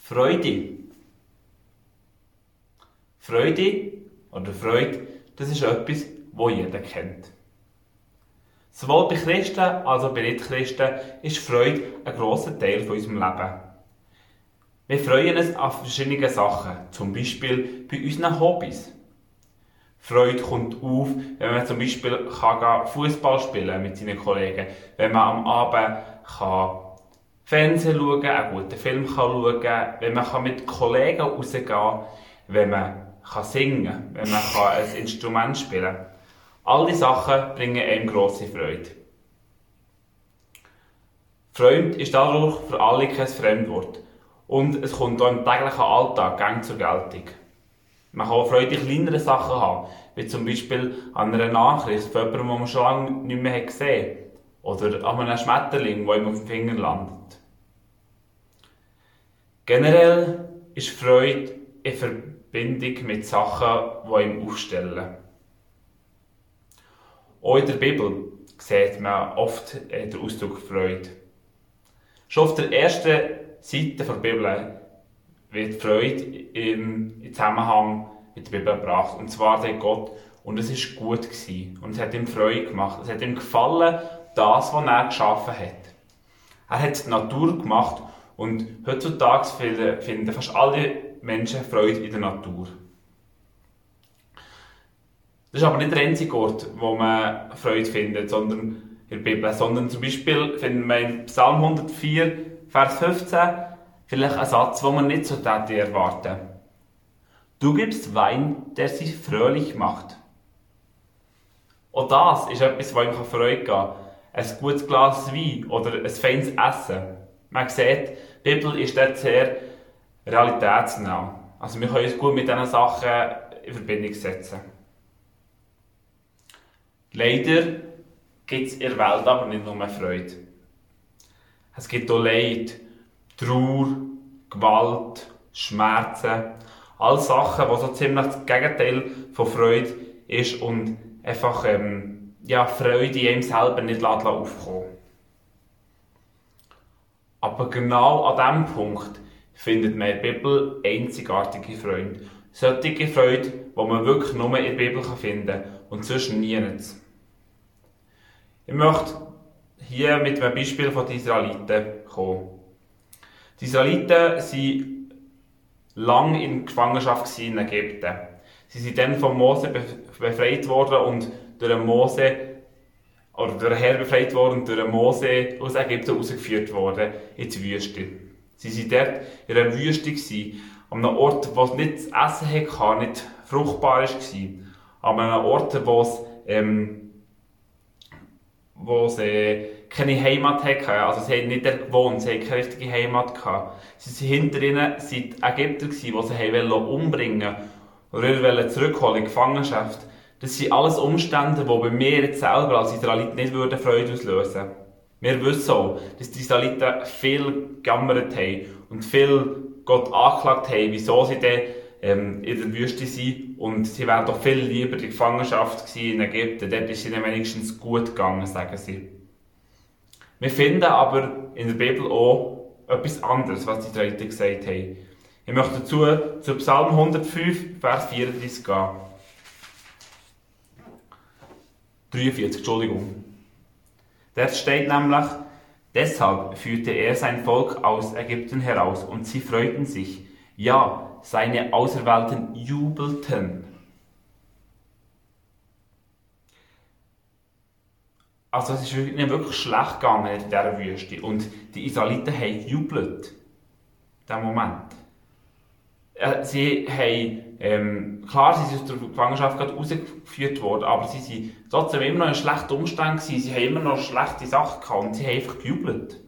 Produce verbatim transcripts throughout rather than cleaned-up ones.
Freude. Freude oder Freude, das ist etwas, das jeder kennt. Sowohl bei Christen als auch bei Nicht-Christen ist Freude ein grosser Teil von unserem Leben. Wir freuen uns an verschiedenen Sachen, zum Beispiel bei unseren Hobbys. Freude kommt auf, wenn man zum Beispiel Fußball spielen mit seinen Kollegen, wenn man am Abend kann Fernsehen schauen kann, einen guten Film kann schauen kann, wenn man mit Kollegen rausgehen kann, wenn man kann singen kann, wenn man kann ein Instrument spielen kann. All diese Sachen bringen einem grosse Freude. Freude ist dadurch für alle kein Fremdwort. Und es kommt auch im täglichen Alltag gern zur Geltung. Man kann auch Freude in kleineren Sachen haben, wie zum Beispiel an einer Nachricht von jemandem, den man schon lange nicht mehr gesehen hat. Oder an einem Schmetterling, der ihm auf dem Finger landet. Generell ist Freude in Verbindung mit Sachen, die ihm aufstellen. Auch in der Bibel sieht man oft den Ausdruck Freude. Schon auf der ersten Seite der Bibel wird Freude im Zusammenhang mit der Bibel gebracht. Und zwar sagt Gott, und es war gut gewesen. Und es hat ihm Freude gemacht. Es hat ihm gefallen, das, was er geschaffen hat. Er hat die Natur gemacht und heutzutage finden fast alle Menschen Freude in der Natur. Das ist aber nicht der einzige Ort, wo man Freude findet, sondern in der Bibel. Sondern zum Beispiel finden wir in Psalm hundertvier, Vers fünfzehn, vielleicht einen Satz, den man nicht so erwarten täte. Du gibst Wein, der sie fröhlich macht. Auch das ist etwas, was ihm Freude geben kann. Ein gutes Glas Wein oder ein feines Essen. Man sieht, die Bibel ist dort sehr realitätsnah. Also wir können uns gut mit diesen Sachen in Verbindung setzen. Leider gibt es in der Welt aber nicht nur Freude. Es gibt auch Leid, Trauer, Gewalt, Schmerzen. All Sachen, die so ziemlich das Gegenteil von Freude ist und einfach ähm, ja, Freude in einem selber nicht aufkommen. Aber genau an diesem Punkt findet man in der Bibel einzigartige Freude. Solche Freude, die man wirklich nur in der Bibel finden kann und sonst nirgends. Ich möchte hier mit einem Beispiel von den Israeliten kommen. Die Israeliten waren lange in Gefangenschaft in Ägypten. Sie sind dann von Mose befreit worden und durch Mose oder durch den Herr befreit worden und durch Mose aus Ägypten rausgeführt worden in die Wüste. Sie waren dort in einer Wüste, an einem Ort, wo es nicht zu essen hatte, nicht fruchtbar war, aber an einem Ort, wo es, ähm, wo es äh, keine Heimat hatte. Also sie haben nicht dort gewohnt, sie hatten keine richtige Heimat gehabt. Sie waren hinter ihnen sind Ägypter, die sie umbringen wollten oder zurückholen in Gefangenschaft. Das sind alles Umstände, die bei mir jetzt selber als Israelit nicht Freude auslösen würden. Wir wissen auch, dass die Israeliten viel gejammert haben und viel Gott angeklagt haben, wieso sie dann ähm, in der Wüste sind. Und sie wären doch viel lieber in der Gefangenschaft in Ägypten. Dort ist ihnen wenigstens gut gegangen, sagen sie. Wir finden aber in der Bibel auch etwas anderes, was die Israeliten gesagt haben. Ich möchte dazu zu Psalm hundertfünf, Vers vierunddreißig gehen. dreiundvierzig, Entschuldigung. Dort steht nämlich, deshalb führte er sein Volk aus Ägypten heraus und sie freuten sich. Ja, seine Auserwählten jubelten. Also es ist nicht wirklich schlecht gegangen in dieser Wüste und die Israeliten haben jubelt. In diesem Moment. Sie haben, ähm, klar, sie sind aus der Gefangenschaft gerade rausgeführt worden, aber sie waren trotzdem immer noch in schlechten Umständen gewesen. Sie haben immer noch schlechte Sachen gehabt und sie haben einfach gejubelt.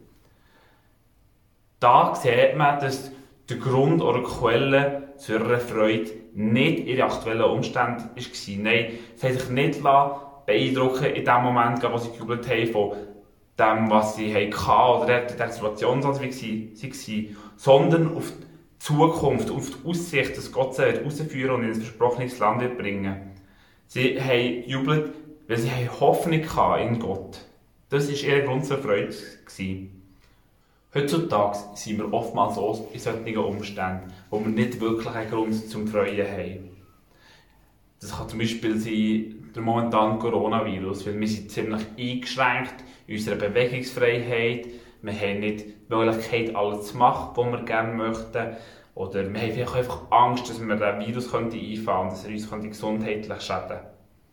Da sieht man, dass der Grund oder die Quelle zu ihrer Freude nicht ihre aktuellen Umstände war. Nein, sie haben sich nicht beeindrucken in dem Moment, wo sie gejubelt haben, von dem, was sie hatten oder der Situation, wie sie waren, sondern auf die Zukunft, auf die Aussicht, dass Gott sie herausführen und in ein versprochenes Land wird bringen. Sie haben jubelt, weil sie Hoffnung hatten in Gott. Das war ihr Grund zur Freude. Heutzutage sind wir oftmals so in solchen Umständen, wo wir nicht wirklich einen Grund zum Freuen haben. Das kann zum Beispiel sein der momentane Coronavirus, weil wir sind ziemlich eingeschränkt in unserer Bewegungsfreiheit. Wir haben nicht die Möglichkeit, alles zu machen, was wir gerne möchten. Oder wir haben vielleicht einfach Angst, dass wir den Virus einfangen könnte und dass er uns gesundheitlich schäden könnte.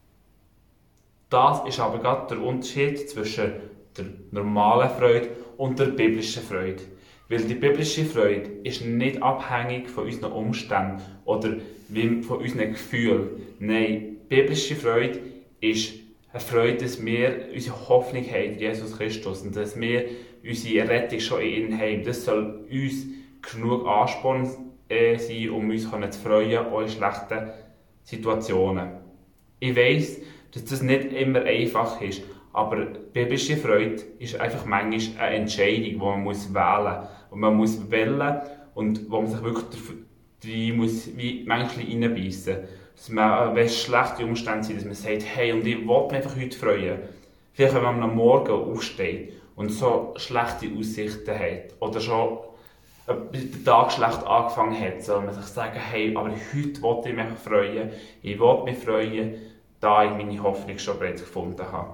Das ist aber gerade der Unterschied zwischen der normalen Freude und der biblischen Freude. Weil die biblische Freude ist nicht abhängig von unseren Umständen oder von unseren Gefühlen. Nein, biblische Freude ist eine Freude, dass wir unsere Hoffnung haben in Jesus Christus und dass wir unsere Rettung schon in ihm haben. Das soll uns genug Ansporn äh, sein, um uns zu freuen, auch in schlechten Situationen. Ich weiss, dass das nicht immer einfach ist, aber biblische Freude ist einfach manchmal eine Entscheidung, die man muss wählen muss. Und man muss wählen und wo man sich wirklich drin muss, wie manchmal reinbeissen muss. Dass man, wenn es schlechte Umstände sind, dass man sagt, hey, und ich will mich einfach heute freuen. Vielleicht, wenn man am Morgen aufsteht und so schlechte Aussichten hat oder schon der Tag schlecht angefangen hat, soll man sich sagen, hey, aber heute will ich mich freuen. Ich will mich freuen, da ich meine Hoffnung schon bereits gefunden habe.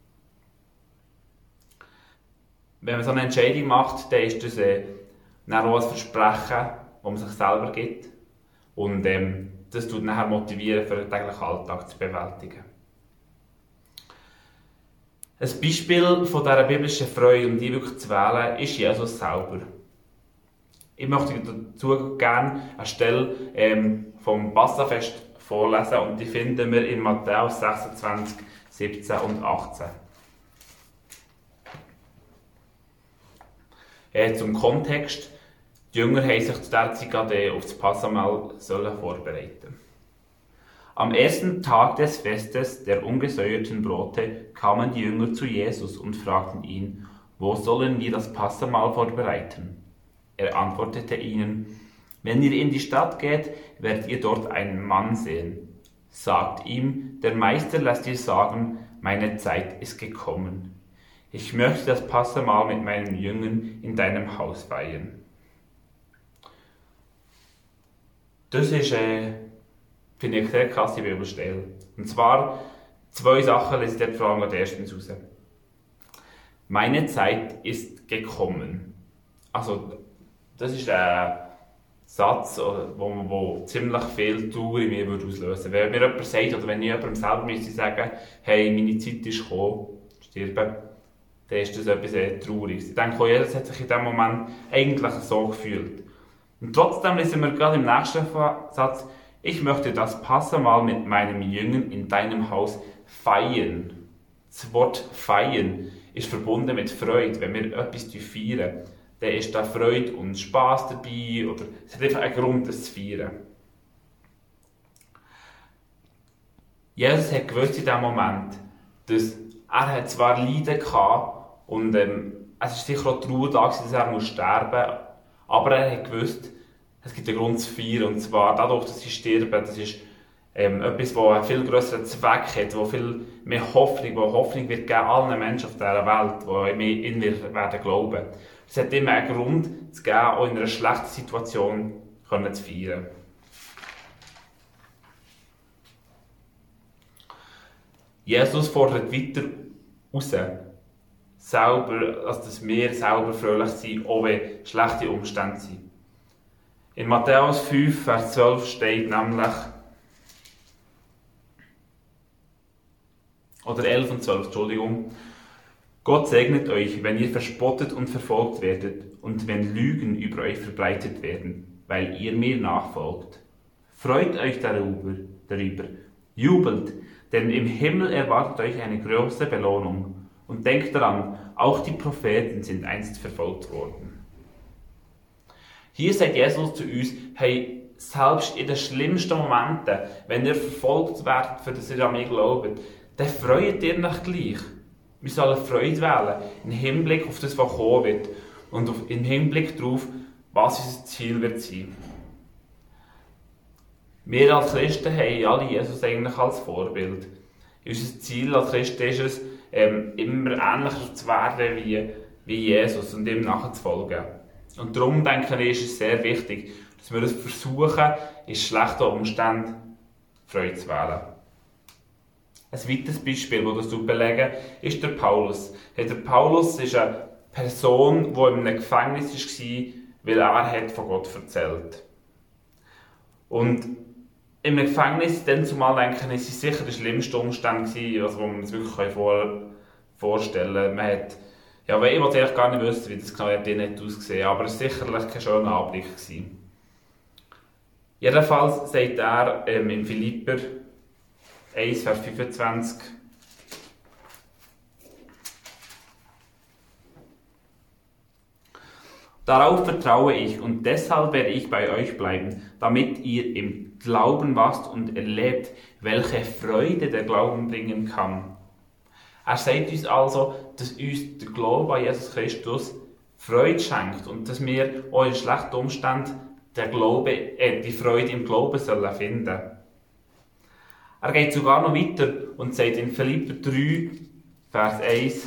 Wenn man so eine Entscheidung macht, dann ist das äh, dann auch ein Versprechen, das man sich selber gibt. Und ähm, das tut nachher motivieren, für den täglichen Alltag zu bewältigen. Ein Beispiel von dieser biblischen Freude, um die wirklich zu wählen, ist Jesus selber. Ich möchte dazu gerne eine Stelle ähm, vom Passafest vorlesen und die finden wir in Matthäus sechsundzwanzig, siebzehn und achtzehn. Äh, zum Kontext: Die Jünger haben sich zu dieser Zeit gerade auf das Passamahl vorbereiten. Am ersten Tag des Festes der ungesäuerten Brote kamen die Jünger zu Jesus und fragten ihn: Wo sollen wir das Passamahl vorbereiten? Er antwortete ihnen: Wenn ihr in die Stadt geht, werdet ihr dort einen Mann sehen. Sagt ihm, der Meister lässt dir sagen, meine Zeit ist gekommen. Ich möchte das Passamahl mit meinen Jüngern in deinem Haus feiern. Das ist, äh, finde ich, eine sehr krasse Bibelstelle. Und zwar zwei Sachen lese ich dort vor allem erstens raus. Meine Zeit ist gekommen. Also, das ist ein Satz, der wo ziemlich viel Trauer in mir auslösen würde. Wenn mir jemand sagt, oder wenn ich jemandem selber müsste sagen, hey, meine Zeit ist gekommen, sterben, dann ist das etwas sehr Trauriges. Ich denke, jeder hat sich in diesem Moment eigentlich so gefühlt. Und trotzdem lesen wir gerade im nächsten Satz: Ich möchte das Passamahl mit meinem Jüngern in deinem Haus feiern. Das Wort feiern ist verbunden mit Freude. Wenn wir etwas feiern, dann ist da Freude und Spass dabei, oder es hat einfach einen Grund, das zu feiern. Jesus hat gewusst in diesem Moment, dass er hat zwar Leiden hatte und ähm, es war sicher auch Trauer da, dass er muss sterben muss, aber er hat gewusst, es gibt einen Grund zu feiern, und zwar dadurch, dass sie sterben, das ist ähm, etwas, das einen viel grösseren Zweck hat, wo viel mehr Hoffnung, wo Hoffnung wird geben allen Menschen auf dieser Welt, die in ihn werden glauben. Es hat immer einen Grund zu geben, auch in einer schlechten Situation können zu feiern. Jesus fordert weiter raus, selber, also dass wir selber fröhlich sind, auch wenn schlechte Umstände sind. In Matthäus fünf, Vers zwölf steht nämlich, oder elf und zwölf, Entschuldigung: Gott segnet euch, wenn ihr verspottet und verfolgt werdet und wenn Lügen über euch verbreitet werden, weil ihr mir nachfolgt. Freut euch darüber, darüber, jubelt, denn im Himmel erwartet euch eine große Belohnung. Und denkt daran, auch die Propheten sind einst verfolgt worden. Hier sagt Jesus zu uns, hey, selbst in den schlimmsten Momenten, wenn ihr verfolgt werdet, für das ihr an mich glaubt, dann freut ihr euch gleich. Wir sollen Freude wählen, im Hinblick auf das, was kommen wird. Und auf, im Hinblick darauf, was unser Ziel wird sein. Wir als Christen haben alle Jesus eigentlich als Vorbild. Unser Ziel als Christen ist es, ähm, immer ähnlicher zu werden wie wie Jesus und ihm nachzufolgen. Und darum denke ich, ist es sehr wichtig, dass wir es versuchen, in schlechten Umständen Freude zu wählen. Ein weiteres Beispiel, das das belegen ist der Paulus. Der Paulus ist eine Person, die in einem Gefängnis war, weil er hat von Gott erzählt. Und im Gefängnis, dann zumal denken, es war sicher der schlimmste Umstand, also, wo man es wirklich vor, vorstellen kann. Man hat, ja, ich wollte eigentlich gar nicht wissen, wie das genau nicht ausgesehen, aber es war sicherlich kein schöner Anblick gewesen. Jedenfalls sagt er ähm, in Philipper eins, Vers fünfundzwanzig, darauf vertraue ich und deshalb werde ich bei euch bleiben, damit ihr im Glauben wachst und erlebt, welche Freude der Glauben bringen kann. Er sagt uns also, dass uns der Glaube an Jesus Christus Freude schenkt und dass wir auch in schlechten Umständen den Glaube, äh, die Freude im Glauben sollen finden. Er geht sogar noch weiter und sagt in Philipper drei, Vers eins,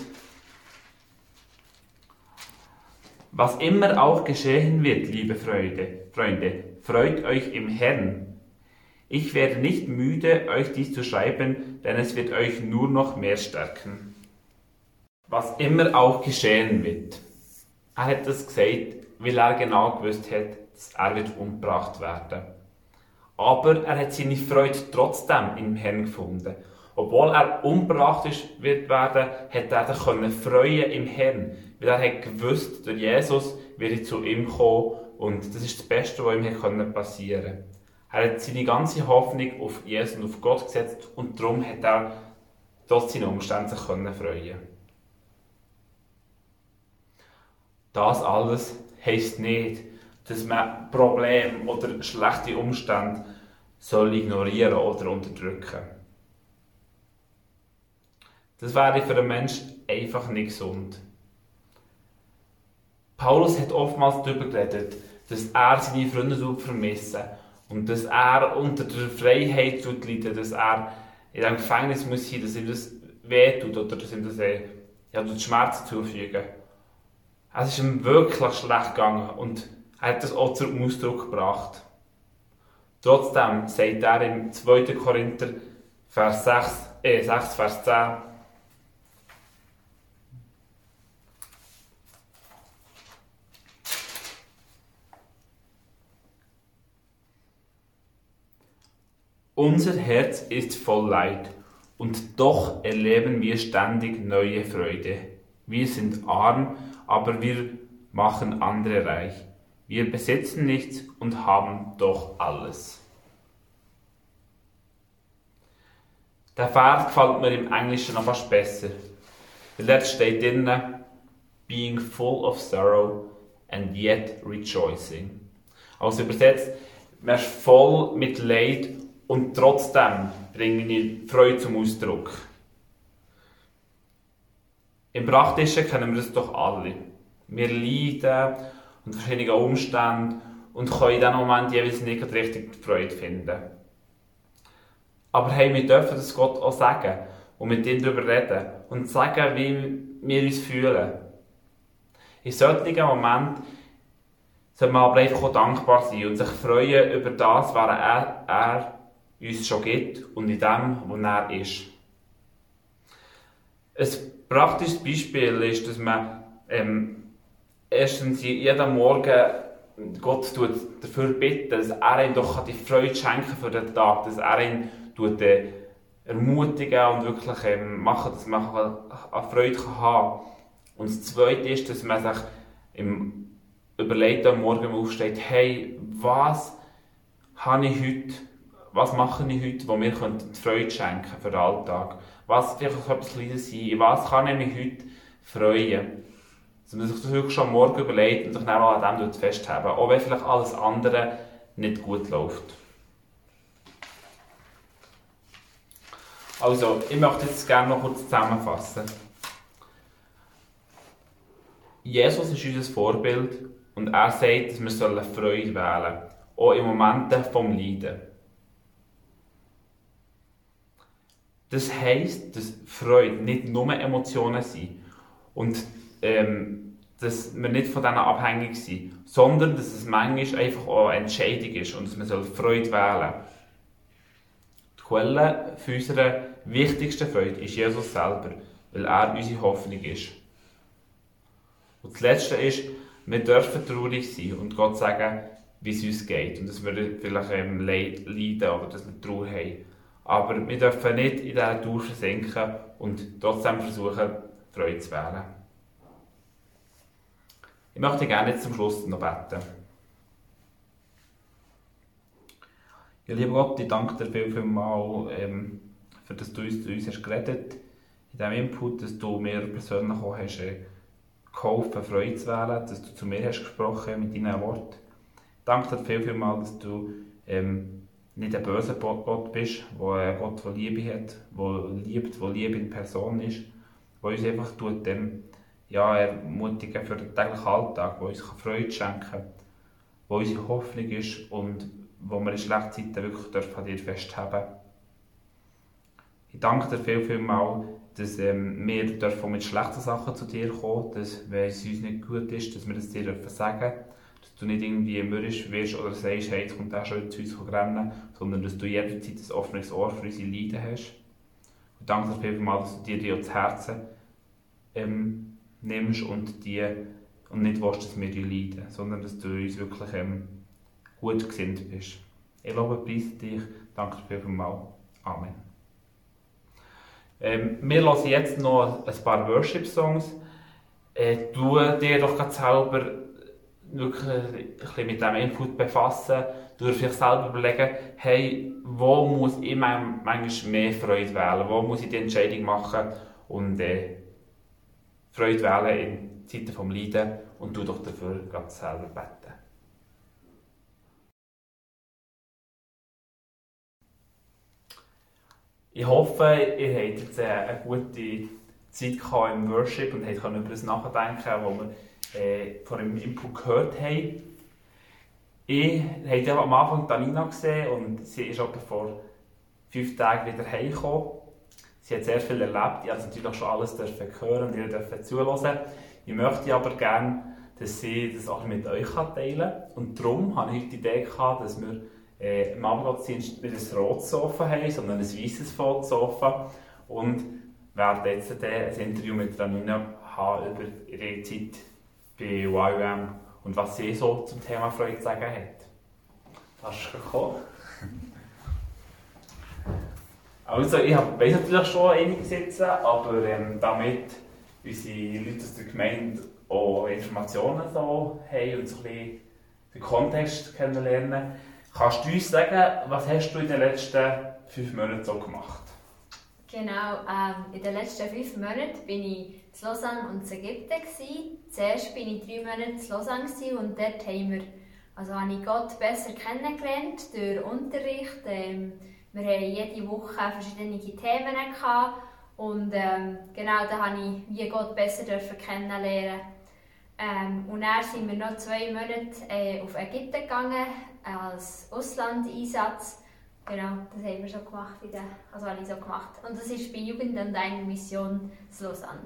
was immer auch geschehen wird, liebe Freunde, Freunde, freut euch im Herrn. Ich werde nicht müde, euch dies zu schreiben, denn es wird euch nur noch mehr stärken. Was immer auch geschehen wird. Er hat das gesagt, weil er genau gewusst hat, dass er wird umgebracht werden. Aber er hat seine Freude trotzdem im Herrn gefunden. Obwohl er umgebracht ist, wird werden, hat er sich können freuen im Herrn. Weil er hat gewusst, durch Jesus werde zu ihm kommen und das ist das Beste, was ihm passieren konnte. Er hat seine ganze Hoffnung auf Jesus und auf Gott gesetzt und darum hat er trotz seiner Umstände sich freuen können. Das alles heisst nicht, dass man Probleme oder schlechte Umstände soll ignorieren oder unterdrücken. Das wäre für einen Menschen einfach nicht gesund. Paulus hat oftmals darüber geredet, dass er seine Freunde vermissen und dass er unter der Freiheit leidet, dass er in einem Gefängnis muss sein, dass ihm das wehtut oder dass ihm das ja, Schmerzen zufügen. Es ist ihm wirklich schlecht gegangen und er hat das auch zum Ausdruck gebracht. Trotzdem sagt er im zweiten Korinther Vers sechs, äh, sechs, Vers zehn, unser Herz ist voll Leid und doch erleben wir ständig neue Freude. Wir sind arm, aber wir machen andere reich. Wir besitzen nichts und haben doch alles. Der Vers gefällt mir im Englischen noch fast besser. Weil dort steht drin, being full of sorrow and yet rejoicing. Also übersetzt, man ist voll mit Leid und trotzdem bringe ich Freude zum Ausdruck. Im Praktischen kennen wir das doch alle. Wir leiden unter verschiedenen Umständen und können in diesem Moment jeweils nicht richtig die Freude finden. Aber hey, wir dürfen das Gott auch sagen und mit ihm darüber reden und sagen, wie wir uns fühlen. In solchen Momenten soll man aber einfach auch dankbar sein und sich freuen über das, was er, er uns schon gibt und in dem, wo er ist. Ein praktisches Beispiel ist, dass man ähm, erstens jeden Morgen Gott tut dafür bitten, dass er ihm doch die Freude schenken für den Tag, dass er ihn tut, äh, ermutigen und wirklich ähm, machen, dass man eine Freude haben kann. Und das Zweite ist, dass man sich im überlegt am Morgen aufsteht, hey, was habe ich heute, was mache ich heute, wo mir die Freude schenken für den Alltag? Was vielleicht auch etwas Kleines sein, in was kann ich mich heute freuen? Dass man sich das wirklich schon am Morgen überlegt und sich dann auch an dem festhalten, auch wenn vielleicht alles andere nicht gut läuft. Also, ich möchte jetzt gerne noch kurz zusammenfassen. Jesus ist unser Vorbild und er sagt, dass wir Freude wählen sollen, auch in Momenten des Leiden. Das heisst, dass Freude nicht nur Emotionen sind und ähm, dass wir nicht von denen abhängig sind, sondern dass es manchmal einfach auch eine Entscheidung ist und dass man Freude wählen soll. Die Quelle für unsere wichtigste Freude ist Jesus selber, weil er unsere Hoffnung ist. Und das Letzte ist, wir dürfen traurig sein und Gott sagen, wie es uns geht und dass wir vielleicht ähm, leiden oder dass wir Trauer haben. Aber wir dürfen nicht in dieser Trauer versinken und trotzdem versuchen, Freude zu wählen. Ich möchte gerne jetzt zum Schluss noch beten. Ja, lieber Gott, ich danke dir viel, viel mal, ähm, für dass du uns zu uns hast geredet, in diesem Input, dass du mir persönlich auch hast, äh, geholfen, Freude zu wählen, dass du zu mir hast gesprochen mit deinen Worten. Ich danke dir viel, viel mal, dass du ähm, nicht ein böser Gott bist, der ein Gott, der Liebe hat, der liebt, der Liebe in Person ist, der uns einfach tut, ähm, ja, ermutigen für den täglichen Alltag, der uns Freude schenken kann, der unsere Hoffnung ist und wo wir in schlechten Zeiten wirklich an dir festhalten. Ich danke dir viel, viel mal, dass ähm, wir dürfen mit schlechten Sachen zu dir kommen, dass, wenn es uns nicht gut ist, dass wir das dir dürfen sagen, dass du nicht irgendwie mürrisch wirst oder sagst, hey, jetzt kommt der schon zu uns rennen, sondern dass du jederzeit ein offenes Ohr für unsere Leiden hast. Ich danke dir viel, viel mal, dass du dir die ans Herzen ähm, nimmst und, die, und nicht willst, dass wir die leiden, sondern dass du uns wirklich ähm, gut gesinnt bist. Ich lobe, preise dich, danke dir vielmals. Amen. Ähm, wir hören jetzt noch ein paar Worship-Songs. Äh, du dir doch gerade selber wirklich ein bisschen mit diesem Input befassen. Du dir vielleicht selber überlegen, hey, wo muss ich manchmal mehr Freude wählen? Wo muss ich die Entscheidung machen und äh, Freude wählen in Zeiten des Leiden und du doch dafür gerade selber beten. Ich hoffe, ihr hattet jetzt eine gute Zeit im Worship und könnt über das nachdenken, was wir äh, von dem Input gehört haben. Ich habe ja am Anfang Danina gesehen und sie ist etwa vor fünf Tagen wieder heimgekommen. Sie hat sehr viel erlebt, ich durfte natürlich schon alles hören und ihr dürft zuhören. Ich möchte aber gerne, dass sie das auch mit euch teilen kann. Und darum hatte ich heute die Idee gehabt, dass wir äh, im Abendgottesdienst nicht ein rotes Sofa haben, sondern ein weißes Sofa. Und werden jetzt ein Interview mit Danina haben über ihre Zeit bei Y W M und was sie so zum Thema Freude zu sagen hat. Hast du gekommen? Also, ich weiss natürlich schon einiges jetzt, aber ähm, damit unsere Leute aus der Gemeinde auch Informationen so haben und so ein bisschen den Kontext kennenlernen, kannst du uns sagen, was hast du in den letzten fünf Monaten so gemacht? Genau, ähm, in den letzten fünf Monaten bin ich in Lausanne und in Ägypten. Zuerst war ich drei Monate in Lausanne und dort haben wir, also habe ich Gott besser kennengelernt durch Unterricht. Ähm, wir hatten jede Woche verschiedene Themen gehabt und ähm, genau da habe ich wie Gott besser kennenlernen. Ähm, und dann sind wir noch zwei Monate äh, auf Ägypten gegangen als Auslandeinsatz. Genau, das haben wir schon gemacht, wieder, also habe ich so gemacht. Und das war bei Jugend und eine Mission in Lausanne.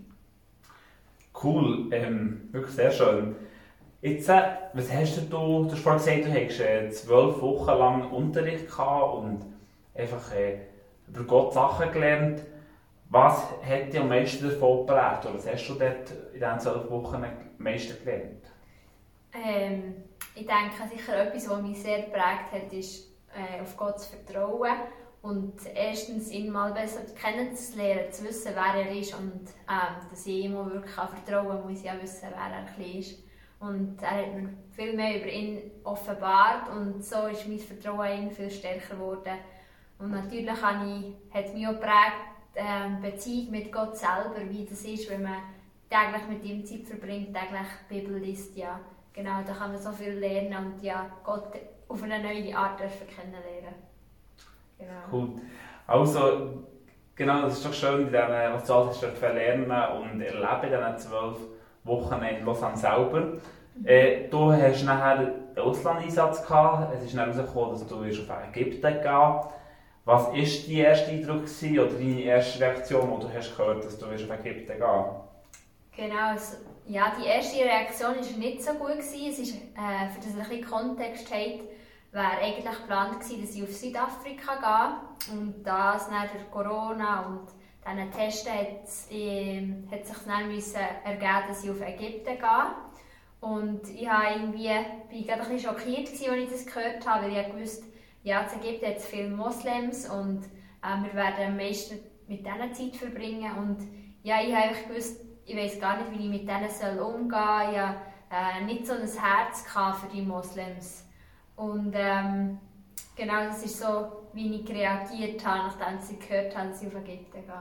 Cool, ähm, wirklich sehr schön. Jetzt, äh, was hast du, du hast vorhin gesagt, du hast äh, zwölf Wochen lang Unterricht gehabt und einfach äh, über Gott Sachen gelernt. Was hat dich am meisten davon geprägt? Oder was hast du dort in diesen zwölf Wochen am meisten gelernt? Ähm, ich denke, sicher etwas, was mich sehr geprägt hat, ist, äh, auf Gott zu vertrauen und erstens ihn mal besser kennenzulernen, zu wissen, wer er ist und ähm, dass ich ihm auch wirklich vertrauen kann, muss ich auch wissen, wer er ist. Und er hat mir viel mehr über ihn offenbart und so ist mein Vertrauen in ihn viel stärker geworden. Und natürlich habe ich, hat mich auch geprägt, äh, Beziehung mit Gott selber, wie das ist, wenn man täglich mit ihm Zeit verbringt, täglich die Bibel liest. Ja, genau, da kann man so viel lernen und ja, Gott auf eine neue Art kennenlernen. Genau. Cool. Also, genau, das ist doch schön, in den, was du alles hast lernen und erleben in diesen zwölf Wochen in Lausanne selber. Äh, du hast nachher einen Auslandeinsatz gehabt. Es ist dann herausgekommen, dass du auf Ägypten gehen willst. Was war dein erster Eindruck oder deine erste Reaktion, als du hast gehört, dass du auf Ägypten gehen willst? Genau, also, Ja, die erste Reaktion war nicht so gut. Es ist, äh, für das ein bisschen Kontext hat, wäre eigentlich geplant gewesen, dass ich auf Südafrika gehe. Und das nach der Corona und diesen Testen hat, äh, hat sich dann müssen ergeben, dass ich auf Ägypten gehe. Und ich war irgendwie, bin gerade ein bisschen schockiert, als ich das gehört habe, weil ich wusste, ja, in Ägypten hat es viele Moslems und äh, wir werden am meisten mit denen Zeit verbringen. Und ja, ich habe gewusst, ich weiß gar nicht, wie ich mit denen soll umgehen soll. Ich hatte äh, nicht so ein Herz für die Moslems. Und ähm, genau, das ist so, wie ich reagiert habe, nachdem ich gehört habe, dass ich auf Ägypten gehe.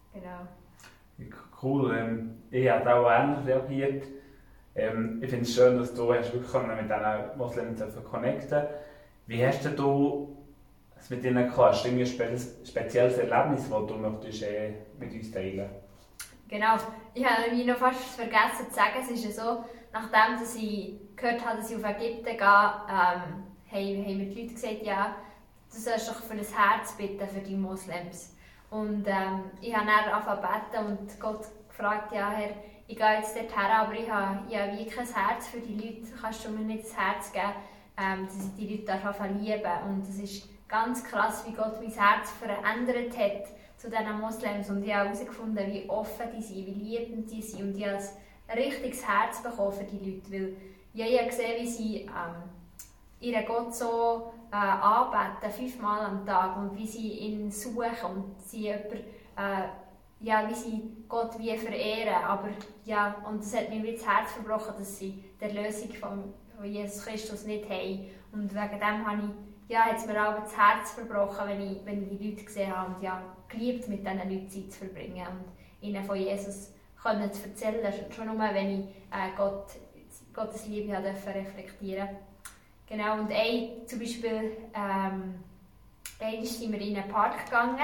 Genau. Cool, ähm, ich habe auch ähnlich reagiert. Ähm, ich finde es schön, dass du hast wirklich mit diesen Moslems connecten konntest. Wie hast du es mit ihnen gehabt? Hast du ein spezielles Erlebnis, das du möchtest, äh, mit uns teilen möchtest? Genau, ich habe mich noch fast vergessen zu sagen, es ist ja so, nachdem dass ich gehört habe, dass ich auf Ägypten gehe, ähm, haben, haben mir die Leute gesagt, ja, du sollst doch für ein Herz bitten für die Moslems. Und ähm, ich habe dann angefangen zu beten und Gott gefragt, ja Herr, ich gehe jetzt dorthin, aber ich habe, ich habe wie kein Herz für die Leute, kannst du mir nicht das Herz geben, ähm, dass ich die Leute lieben darf. Und es ist ganz krass, wie Gott mein Herz verändert hat zu diesen Moslems. Und ich habe herausgefunden, wie offen die sind, wie liebend die sind. Und ich habe ein richtiges Herz bekommen für die Leute. Weil ja, ich habe gesehen, wie sie ähm, ihren Gott so äh, anbeten, fünfmal am Tag. Und wie sie ihn suchen und sie jemanden, äh, ja, wie sie Gott wie verehren. Aber ja, und es hat mir das Herz verbrochen, dass sie die Erlösung von, von Jesus Christus nicht haben. Und wegen dem habe ich, ja, hat es mir auch das Herz verbrochen, wenn ich, wenn ich die Leute gesehen habe und ja, geliebt, mit diesen Leuten Zeit zu verbringen und ihnen von Jesus können zu erzählen, schon nur, wenn ich äh, Gott, Gottes Liebe habe reflektieren durfte. Genau, und ein, zum Beispiel, ähm, einmal sind wir in einen Park gegangen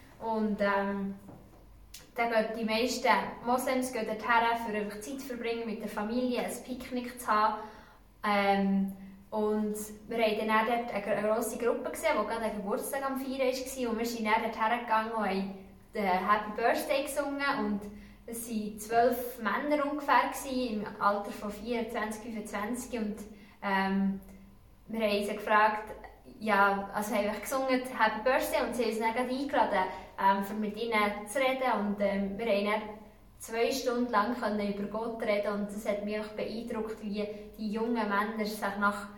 und ähm, da gehen die meisten Moslems gehen dorthin, für einfach Zeit zu verbringen, mit der Familie, ein Picknick zu haben. Ähm, und wir haben dann dort eine, eine grosse Gruppe gesehen, die gerade einen Geburtstag am Feiern war. Und wir sind dann dorthin gegangen und haben den Happy Birthday gesungen. Und es waren zwölf Männer ungefähr gewesen, im Alter von vierundzwanzig, fünfundzwanzig. Und ähm, wir haben sie gefragt, ja, also haben wir gesungen Happy Birthday und sie haben uns dann gerade eingeladen, ähm, um mit ihnen zu reden. Und ähm, wir haben dann zwei Stunden lang über Gott reden und es hat mich auch beeindruckt, wie die jungen Männer sich nach,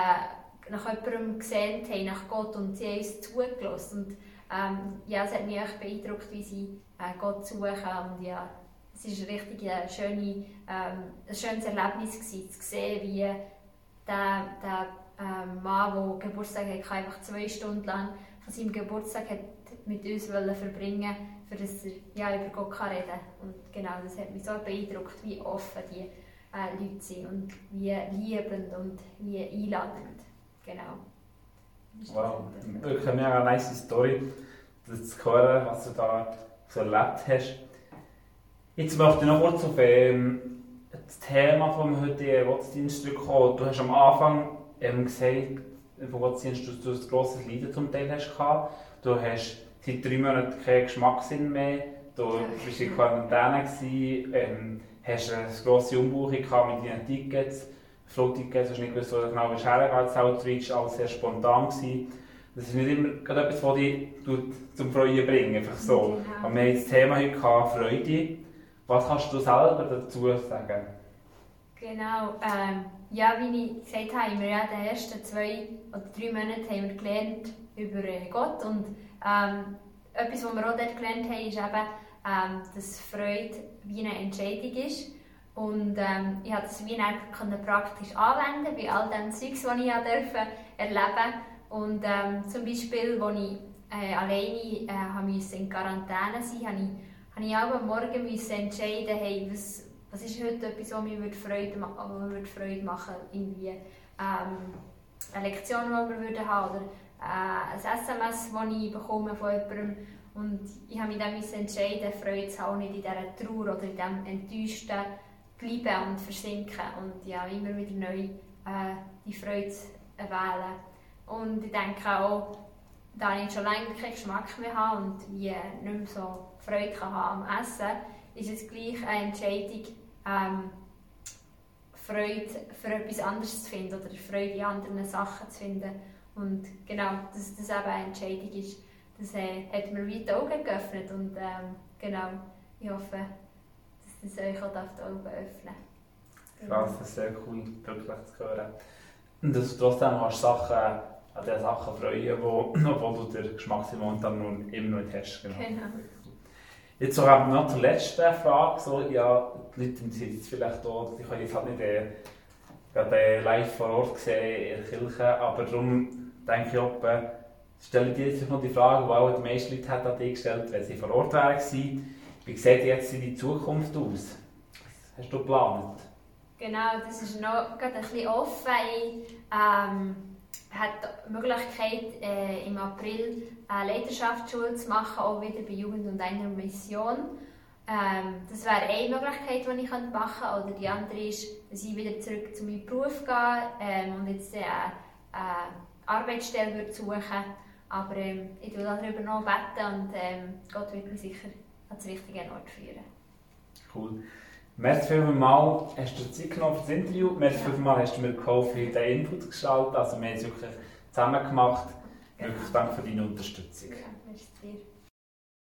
äh, nach jemandem gesehnt haben, nach Gott, und sie haben uns zugelassen. Und ähm, ja, es hat mich auch beeindruckt, wie sie äh, Gott suchen. Und ja, es war richtig eine schöne, ähm, ein schönes Erlebnis gewesen, zu sehen, wie der, der ähm, Mann, der Geburtstag hatte, einfach zwei Stunden lang von seinem Geburtstag hat mit uns verbringen, für das er ja, über Gott kann reden kann. Und genau, das hat mich so beeindruckt, wie offen die äh, Leute sind und wie liebend und wie einladend. Genau. Wow, wirklich eine mega nice Story, das zu hören, was du da so erlebt hast. Jetzt möchte ich noch kurz auf ähm, das Thema vom heutigen Gottesdienst zurückkommen. Du hast am Anfang ähm, gesagt, vom Gottesdienst, dass du ein grosses Leiden zum Teil hast gehabt. Du hast seit drei Monaten keinen Geschmackssinn mehr. Du warst in Quarantäne, ähm, hast eine grosse Umbuchung mit deinen Tickets, Flugtickets, du hast nicht gewusst, wo du genau hergehen willst, Outreach, alles sehr spontan gewesen. Das ist nicht immer etwas, das dich zum Freuen bringt, einfach so. Genau. Und wir hatten das Thema heute gehabt, Freude. Was kannst du selber dazu sagen? Genau, ähm, ja, wie ich gesagt habe, haben wir ja in den ersten zwei oder drei Monaten haben wir gelernt über Gott. Und ähm, etwas, was wir auch dort gelernt haben, ist eben, ähm, dass Freude wie eine Entscheidung ist. Und ähm, ich konnte das wie praktisch anwenden bei all den Zeugs, die ich durfte erleben. Und ähm, zum Beispiel, als ich äh, alleine äh, in Quarantäne sein musste, habe ich auch am Morgen entscheiden, hey, was, was ist heute etwas, was mir Freude, würde Freude machen würde. Irgendwie ähm, eine Lektion, die wir würden haben, oder äh, ein S M S, das ich bekomme von jemandem. Und ich habe mich dann entscheiden, Freude zu haben, nicht in dieser Trauer oder in diesem Enttäuschten bleiben und versinken. Und ja, immer wieder neu äh, die Freude wählen. Und ich denke auch, da ich schon lange keinen Geschmack mehr habe und wie nicht mehr so Freude kann haben am Essen, ist es gleich eine Entscheidung, ähm, Freude für etwas anderes zu finden oder Freude in anderen Sachen zu finden. Und genau, dass das eben eine Entscheidung ist, das äh, hat mir wie die Augen geöffnet und ähm, genau, ich hoffe, dass das euch auch die Augen öffnen darf. Krass, das ist sehr cool, wirklich zu hören. Und dass du trotzdem hast Sachen, an den Sachen freuen, wo, obwohl du den Geschmack momentan noch, immer noch nicht hast. Genau. Genau. Jetzt so haben wir noch zur letzten Frage. So, ja, die Leute sind jetzt vielleicht da, die können jetzt halt nicht äh, gerade, äh, live vor Ort sehen in der Kirche, aber darum denke ich, ob, äh, stelle dir jetzt noch die Frage, die auch die meisten Leute hat an dich gestellt, wenn sie vor Ort waren. Wie sieht jetzt die Zukunft aus? Was hast du geplant? Genau, das ist noch gerade ein bisschen offen. Ich ähm, habe die Möglichkeit, äh, im April eine Leiterschaftsschule zu machen, auch wieder bei Jugend und einer Mission. Ähm, das wäre eine Möglichkeit, die ich machen könnte. Oder die andere ist, dass ich wieder zurück zu meinem Beruf gehe ähm, und jetzt äh, eine Arbeitsstelle würde suchen. Aber ähm, ich will darüber noch beten und ähm, Gott wird mich sicher an den richtigen Ort führen. Cool. Merci vielmals, hast du Zeit genommen für das Interview. Merci ja. vielmals, hast du mir geholfen, den Input zu gestalten. Also wir haben es wirklich zusammen gemacht. Genau. Wirklich danke für deine Unterstützung. Ja, merci dir.